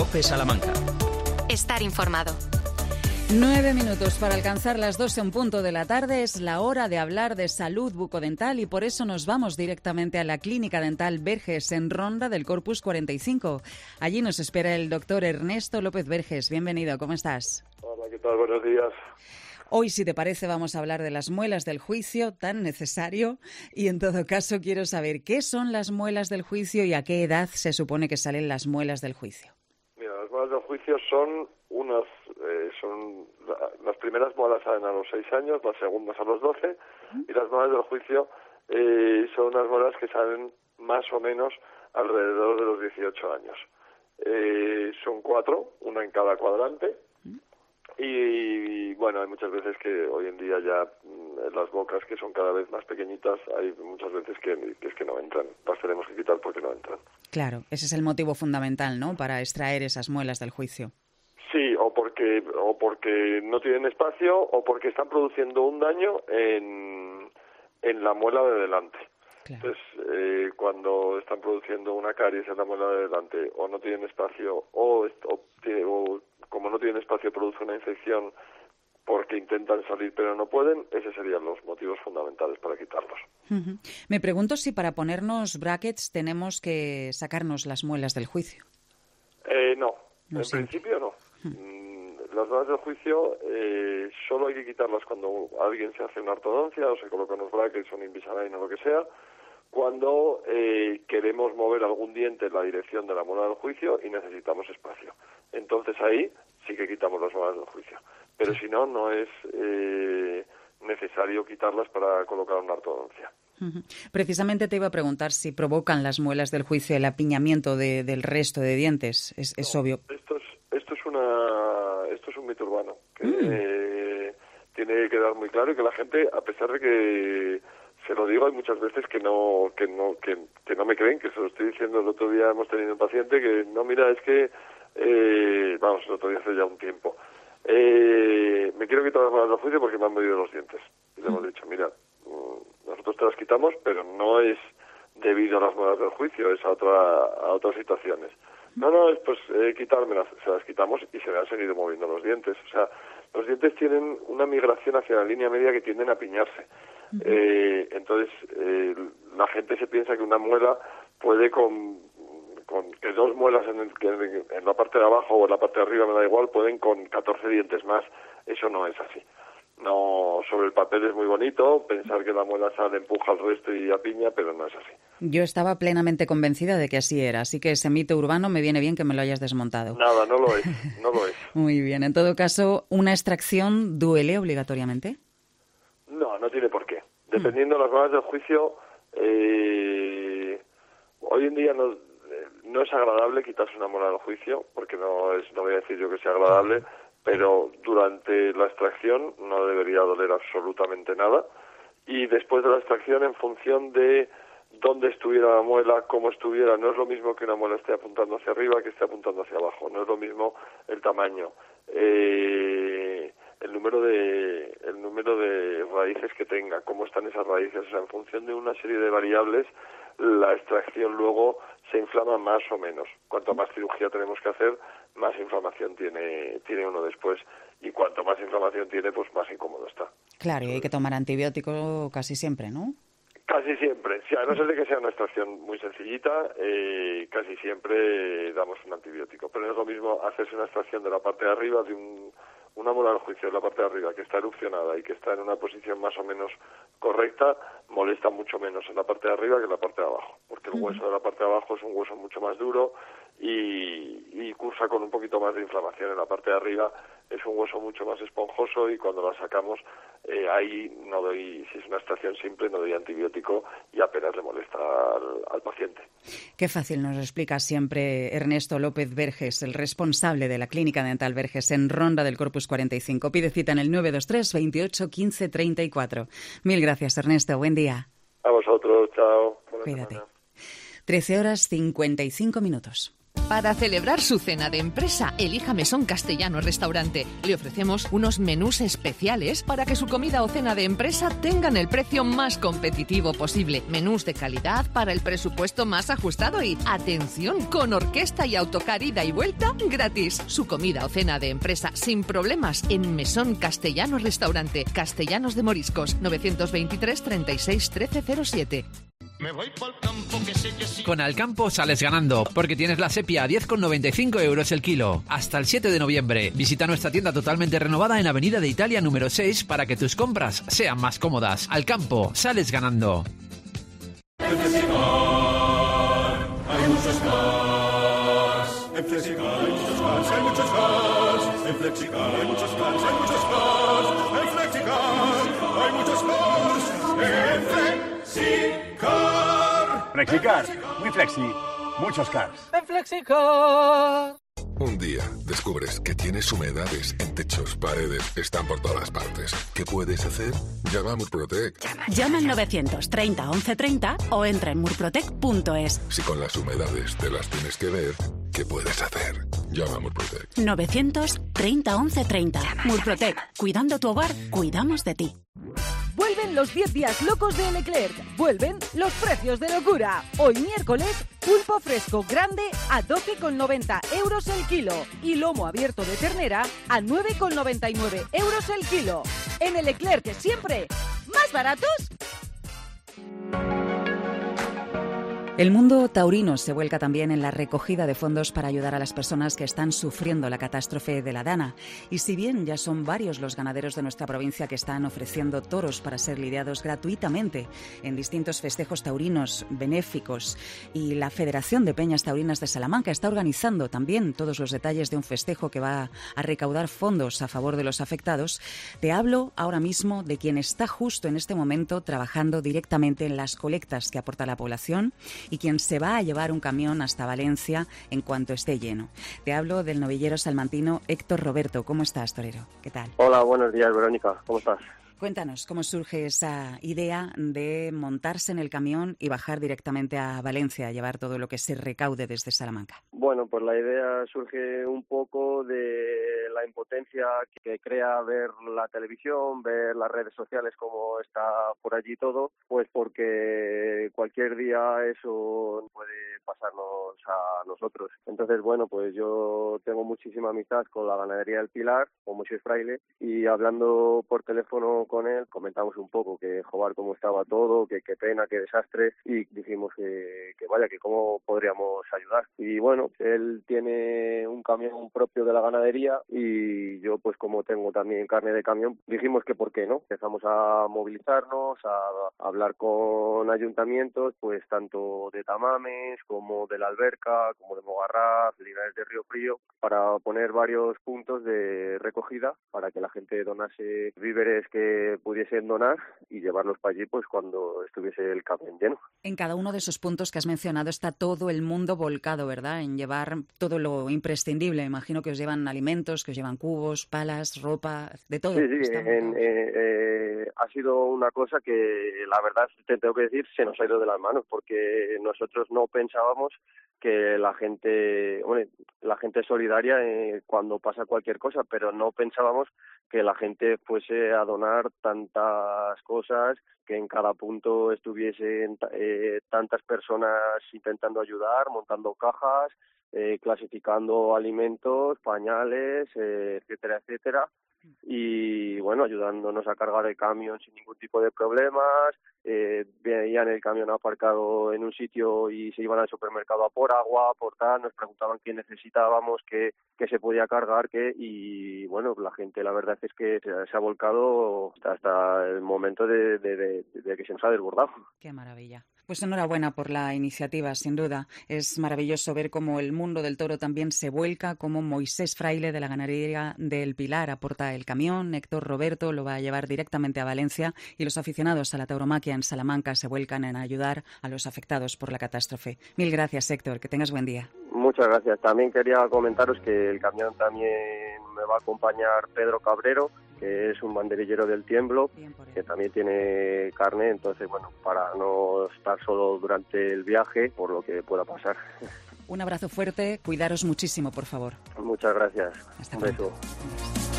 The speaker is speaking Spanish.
COPE Salamanca. Estar informado. 9 minutos para alcanzar las 2 en punto de la tarde. Es la hora de hablar de salud bucodental y por eso nos vamos directamente a la Clínica Dental Verges en Ronda del Corpus 45. Allí nos espera el doctor Ernesto López Verges. Bienvenido, ¿cómo estás? Hola, ¿qué tal? Buenos días. Hoy, si te parece, vamos a hablar de las muelas del juicio, tan necesario. Y en todo caso, quiero saber qué son las muelas del juicio y a qué edad se supone que salen las muelas del juicio. Mira, las muelas del juicio son las primeras muelas salen a los 6 años, las segundas a los 12, y las muelas del juicio son unas muelas que salen más o menos alrededor de los 18 años. Son 4, una en cada cuadrante, y bueno, hay muchas veces que hoy en día ya en las bocas, que son cada vez más pequeñitas, hay muchas veces que es que no entran, las tenemos que quitar porque no entran. Claro, ese es el motivo fundamental, ¿no?, para extraer esas muelas del juicio. Sí, o porque no tienen espacio o porque están produciendo un daño en la muela de delante. Claro. Entonces, cuando están produciendo una caries en la muela de delante o no tienen espacio o como no tienen espacio produce una infección porque intentan salir pero no pueden, esos serían los motivos fundamentales para quitarlos. Uh-huh. Me pregunto si para ponernos brackets tenemos que sacarnos las muelas del juicio. No, en principio no. Las muelas del juicio solo hay que quitarlas cuando alguien se hace una ortodoncia o se coloca unos brackets o un Invisalign o lo que sea, cuando queremos mover algún diente en la dirección de la muela del juicio y necesitamos espacio. Entonces ahí sí que quitamos las muelas del juicio. Pero si no, no es necesario quitarlas para colocar una ortodoncia. Uh-huh. Precisamente te iba a preguntar si provocan las muelas del juicio el apiñamiento del resto de dientes. Es obvio. Esto es un mito urbano que tiene que quedar muy claro y que la gente, a pesar de que se lo digo, hay muchas veces que no me creen, que se lo estoy diciendo. El otro día hemos tenido un paciente que no, mira, es que el otro día hace ya un tiempo, me quiero quitar las muelas del juicio porque me han medido los dientes y le hemos dicho, mira, nosotros te las quitamos, pero no es debido a las muelas del juicio, es a otras situaciones. No, es pues quitármelas, se las quitamos y se me han seguido moviendo los dientes. O sea, los dientes tienen una migración hacia la línea media que tienden a piñarse. Entonces, la gente se piensa que una muela puede con que 2 muelas en la parte de abajo o en la parte de arriba, me da igual, pueden con 14 dientes más. Eso no es así. No, sobre el papel es muy bonito pensar que la muela sale, empuja al resto y apiña, pero no es así. Yo estaba plenamente convencida de que así era, así que ese mito urbano me viene bien que me lo hayas desmontado. Nada, no lo es. Muy bien, en todo caso, ¿una extracción duele obligatoriamente? No tiene por qué. Dependiendo de las muelas del juicio, hoy en día no es agradable quitarse una muela del juicio, porque no voy a decir yo que sea agradable, pero durante la extracción no debería doler absolutamente nada. Y después de la extracción, en función de dónde estuviera la muela, cómo estuviera, no es lo mismo que una muela esté apuntando hacia arriba que esté apuntando hacia abajo, no es lo mismo el tamaño, el número de raíces que tenga, cómo están esas raíces. O sea, en función de una serie de variables, la extracción luego se inflama más o menos. Cuanto más cirugía tenemos que hacer, más inflamación tiene uno después, y cuanto más inflamación tiene, pues más incómodo está. Claro, y hay que tomar antibiótico casi siempre, ¿no? Casi siempre, sí, a no ser de que sea una extracción muy sencillita, casi siempre damos un antibiótico. Pero no es lo mismo hacerse una extracción de la parte de arriba de una muela del juicio de la parte de arriba que está erupcionada y que está en una posición más o menos correcta, molesta mucho menos en la parte de arriba que en la parte de abajo, porque el hueso de la parte de abajo es un hueso mucho más duro y cursa con un poquito más de inflamación. En la parte de arriba es un hueso mucho más esponjoso y cuando la sacamos, ahí no doy, si es una extracción simple, no doy antibiótico y apenas le molesta al paciente. Qué fácil nos lo explica siempre Ernesto López Verges, el responsable de la Clínica Dental Verges en Ronda del Corpus 45. Pide cita en el 923 28 15 34. Mil gracias, Ernesto. Buen día. A vosotros. Chao. Cuídate. 13 horas 55 minutos. Para celebrar su cena de empresa, elija Mesón Castellano Restaurante. Le ofrecemos unos menús especiales para que su comida o cena de empresa tengan el precio más competitivo posible. Menús de calidad para el presupuesto más ajustado y, atención, con orquesta y autocar ida y vuelta gratis. Su comida o cena de empresa sin problemas en Mesón Castellano Restaurante. Castellanos de Moriscos, 923 36 1307. Me voy pa'l campo, que sé que sí. Con Alcampo sales ganando, porque tienes la sepia a 10,95 € el kilo. Hasta el 7 de noviembre. Visita nuestra tienda totalmente renovada en Avenida de Italia número 6 para que tus compras sean más cómodas. Alcampo, sales ganando. En Flexicar hay muchos cars. En Flexicar hay muchos cars, hay muchos cars. En Flexicar hay muchos cars, hay muchos cars. En Flexicar hay muchos cars. En Flexicar. Flexicar, muy flexi, muchos cars. En Flexicar. Un día descubres que tienes humedades en techos, paredes, están por todas partes. ¿Qué puedes hacer? Llama a Murprotec. Llama al 930 1130 o entra en murprotec.es. Si con las humedades te las tienes que ver, ¿qué puedes hacer? Llama a Murprotec. 930 1130. Murprotec. Cuidando tu hogar, cuidamos de ti. Vuelven los 10 días locos de Leclerc. Vuelven los precios de locura. Hoy miércoles, pulpo fresco grande a 12,90 € el kilo. Y lomo abierto de ternera a 9,99 € el kilo. En el Leclerc siempre, ¿más baratos? El mundo taurino se vuelca también en la recogida de fondos para ayudar a las personas que están sufriendo la catástrofe de la Dana. Y si bien ya son varios los ganaderos de nuestra provincia que están ofreciendo toros para ser lidiados gratuitamente en distintos festejos taurinos benéficos, y la Federación de Peñas Taurinas de Salamanca está organizando también todos los detalles de un festejo que va a recaudar fondos a favor de los afectados, te hablo ahora mismo de quien está justo en este momento trabajando directamente en las colectas que aporta la población y quien se va a llevar un camión hasta Valencia en cuanto esté lleno. Te hablo del novillero salmantino Héctor Roberto. ¿Cómo estás, torero? ¿Qué tal? Hola, buenos días, Verónica. ¿Cómo estás? Cuéntanos, ¿cómo surge esa idea de montarse en el camión y bajar directamente a Valencia a llevar todo lo que se recaude desde Salamanca? Bueno, pues la idea surge un poco de la impotencia que crea ver la televisión, ver las redes sociales, como está por allí todo, pues porque cualquier día eso puede pasarnos a nosotros. Entonces, bueno, pues yo tengo muchísima amistad con la ganadería del Pilar, con Moisés Fraile, y hablando por teléfono con él, comentamos un poco que joder cómo estaba todo, que qué pena, qué desastre, y dijimos que vaya, que cómo podríamos ayudar. Y bueno, él tiene un camión propio de la ganadería y yo, pues como tengo también carne de camión, dijimos que por qué no. Empezamos a movilizarnos, a hablar con ayuntamientos, pues tanto de Tamames como de la Alberca, como de Mogarraz, Linares de Río Frío, para poner varios puntos de recogida para que la gente donase víveres que pudiesen donar y llevarlos para allí pues cuando estuviese el camión lleno. En cada uno de esos puntos que has mencionado está todo el mundo volcado, ¿verdad? En llevar todo lo imprescindible. Imagino que os llevan alimentos, que os llevan cubos, palas, ropa, de todo. Sí, ha sido una cosa que la verdad te tengo que decir se nos ha ido de las manos, porque nosotros no pensábamos que la gente es solidaria cuando pasa cualquier cosa, pero no pensábamos que la gente fuese a donar tantas cosas, que en cada punto estuviesen tantas personas intentando ayudar, montando cajas, clasificando alimentos, pañales, etcétera, etcétera. Y bueno, ayudándonos a cargar el camión sin ningún tipo de problemas. Veían el camión aparcado en un sitio y se iban al supermercado a por agua, por tal, nos preguntaban qué necesitábamos, qué se podía cargar, y bueno, la gente, la verdad es que se ha volcado hasta el momento de que se nos ha desbordado. Qué maravilla. Pues enhorabuena por la iniciativa, sin duda. Es maravilloso ver cómo el mundo del toro también se vuelca, como Moisés Fraile de la ganadería del Pilar aporta el camión, Héctor Roberto lo va a llevar directamente a Valencia y los aficionados a la tauromaquia en Salamanca se vuelcan en ayudar a los afectados por la catástrofe. Mil gracias, Héctor, que tengas buen día. Muchas gracias. También quería comentaros que el camión también me va a acompañar Pedro Cabrero, que es un banderillero del Tiemblo, que también tiene carne, entonces, bueno, para no estar solo durante el viaje, por lo que pueda pasar. Un abrazo fuerte, cuidaros muchísimo, por favor. Muchas gracias. Hasta Un pronto. beso.